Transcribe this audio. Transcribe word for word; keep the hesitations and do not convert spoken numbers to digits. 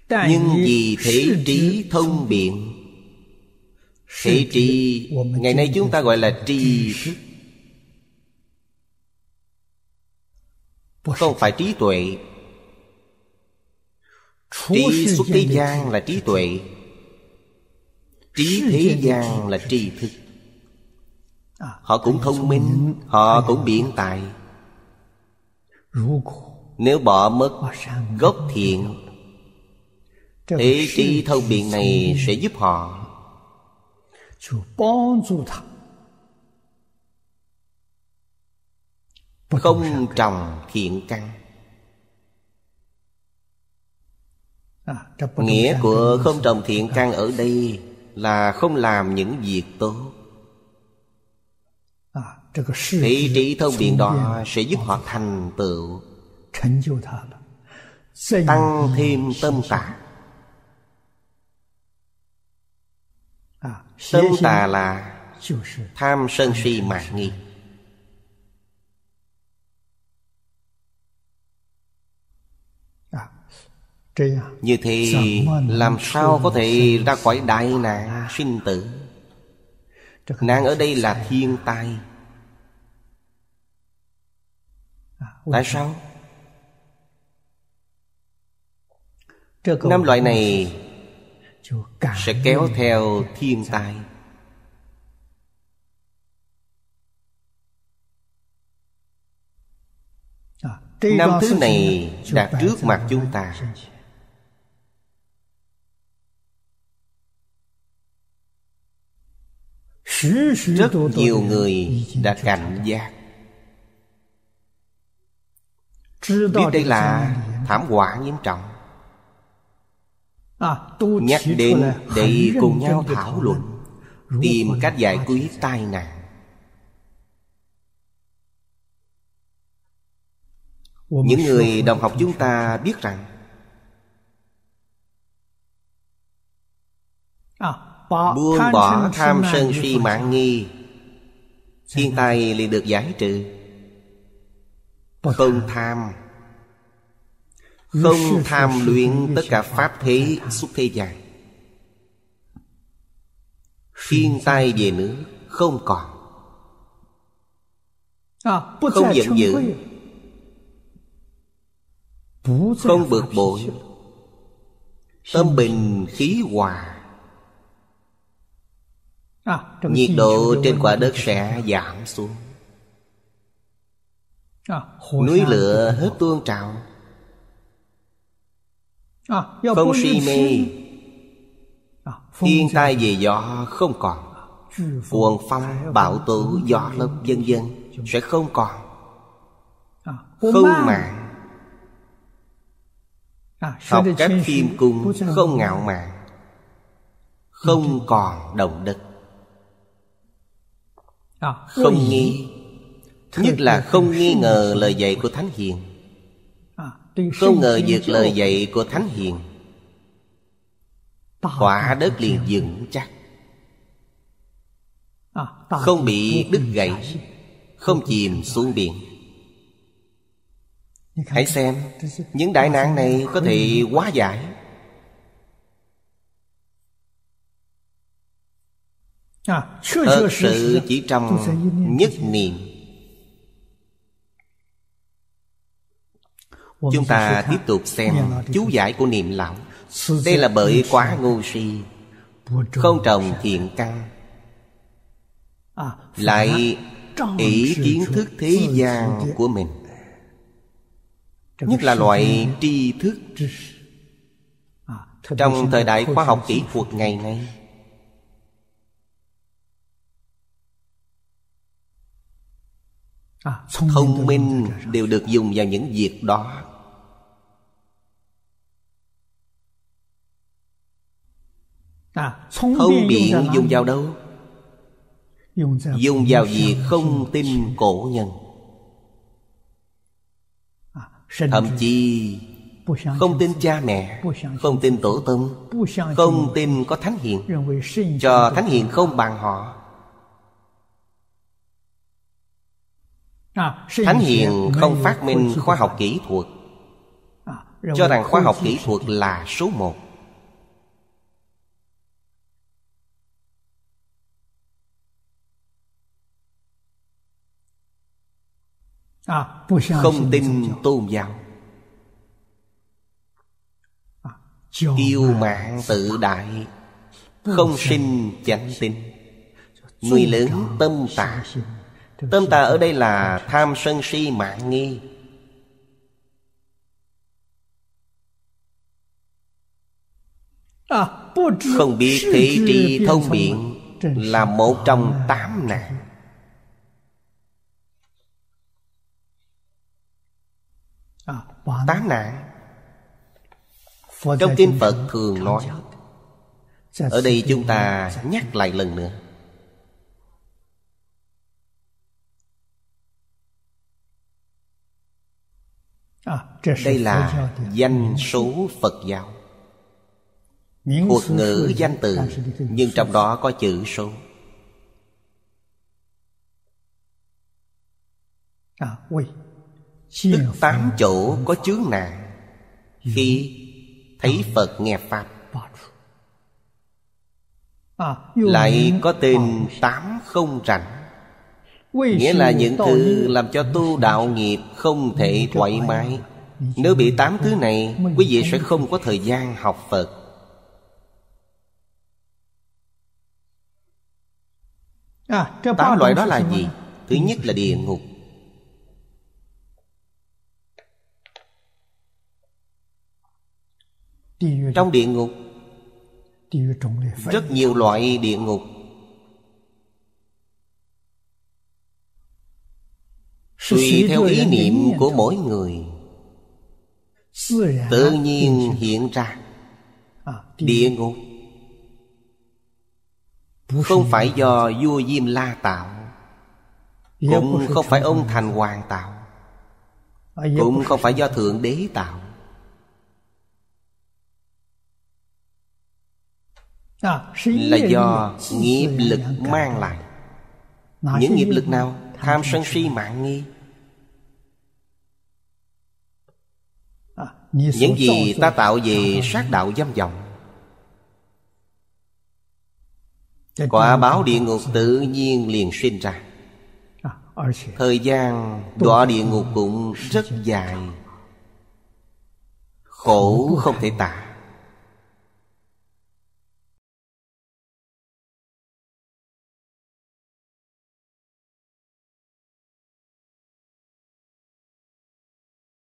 Nhưng vì thể trí thông biện. Thể trí ngày nay chúng ta gọi là tri thức, không phải trí tuệ. Trí xuất thế gian là trí tuệ, trí thế gian là tri thức. Họ cũng thông minh, họ cũng biện tài. Nếu bỏ mất gốc thiện, thế trí thông biện này sẽ giúp họ không trồng thiện căn. Nghĩa của không trồng thiện căn ở đây là không làm những việc tốt. Thế trí thông biện đó sẽ giúp họ thành tựu, tăng thêm tâm tà. Tâm tà là tham sân si mạn nghi. Như thế làm sao có thể ra khỏi đại nạn sinh tử? Nạn ở đây là thiên tai. Tại sao? Năm loại này sẽ kéo theo thiên tai. Năm thứ này đặt trước mặt chúng ta. Rất nhiều người đã cảnh giác, biết đây là thảm họa nghiêm trọng, nhắc đến để cùng nhau thảo luận, tìm cách giải quyết tai nạn. Những người đồng học chúng ta biết rằng buông bỏ tham sân si mạn nghi, thiên tai liền được giải trừ. Không tham, không tham luyện tất cả pháp thế xuất thế gian. Thiên tai về nước không còn, không giận dữ, không bực bội, tâm bình khí hòa. Nhiệt độ trên quả đất sẽ giảm xuống, núi lửa hết tuôn trào, không si mê. Thiên tai về gió không còn, cuồng phong bão tố gió lốc vân vân sẽ không còn. Không mạn, học các phim cung không ngạo mạn, không còn động đất. Không nghi, nhất là không nghi ngờ lời dạy của Thánh Hiền, không ngờ vực lời dạy của Thánh Hiền, quả đất liền vững chắc, không bị đứt gãy, không chìm xuống biển. Hãy xem, những đại nạn này có thể hóa giải. Thật sự chỉ trong nhất niệm. Chúng ta tiếp tục xem chú giải của Niệm Lão. Đây là bởi quá ngu si, không trồng thiện căn, lại ỷ kiến thức thế gian của mình, nhất là loại tri thức. Trong thời đại khoa học kỹ thuật ngày nay, thông minh đều được dùng vào những việc đó. Thông biện dùng vào đâu? Dùng vào việc không tin cổ nhân, thậm chí không tin cha mẹ, không tin tổ tông, không tin có Thánh Hiền, cho Thánh Hiền không bằng họ. Thánh Hiền không phát minh khoa học kỹ thuật, cho rằng khoa học kỹ thuật là số một. Không tin tôn giáo, kiêu mạn tự đại, không sinh chánh tín. Người lớn tâm tà. Tâm tà ở đây là tham sân si mạn nghi. Không biết thị tri thông biện là một trong tám nạn. Tám nạn trong kinh Phật thường nói. Ở đây chúng ta nhắc lại lần nữa. Đây là danh số Phật giáo, thuật ngữ danh từ, nhưng trong đó có chữ số. Tức tám chỗ có chướng nạn khi thấy Phật nghe Pháp. Lại có tên tám không rảnh, nghĩa là những thứ làm cho tu đạo nghiệp không thể thoải mái. Nếu bị tám thứ này, quý vị sẽ không có thời gian học Phật. Tám loại đó là gì? Thứ nhất là địa ngục. Trong địa ngục rất nhiều loại địa ngục. Tùy theo ý niệm của mỗi người tự nhiên hiện ra. Địa ngục không phải do vua Diêm La tạo, cũng không phải ông Thành Hoàng tạo, cũng không phải do Thượng Đế tạo. Là do nghiệp lực mang lại. Những nghiệp lực nào? Tham sân si mạn nghi. Những gì ta tạo về sát đạo dâm vọng, quả báo địa ngục tự nhiên liền sinh ra. Thời gian đọa địa ngục cũng rất dài, khổ không thể tả.